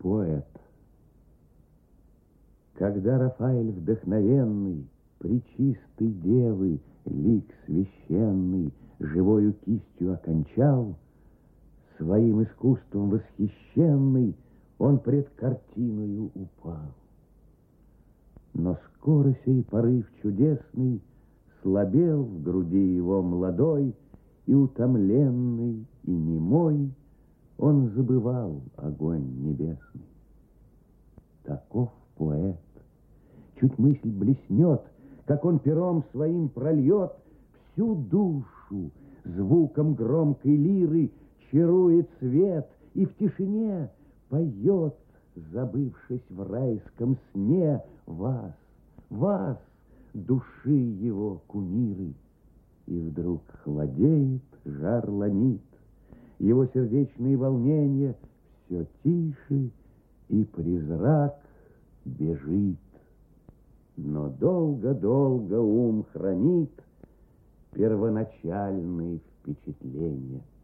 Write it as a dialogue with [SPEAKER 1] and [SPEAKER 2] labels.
[SPEAKER 1] Поэт. Когда Рафаэль вдохновенный, пречистой девы лик священный живою кистью окончал, своим искусством восхищенный он пред картиною упал. Но скоро сей порыв чудесный слабел в груди его молодой, и утомленный, и немой он забывал огонь небесный. Таков поэт. Чуть мысль блеснет, как он пером своим прольет, всю душу звуком громкой лиры чарует свет и в тишине поет, забывшись в райском сне, вас, вас, души его кумиры. И вдруг холодеет, жар ланит, его сердечные волнения все тише, и призрак бежит. Но долго-долго ум хранит первоначальные впечатления.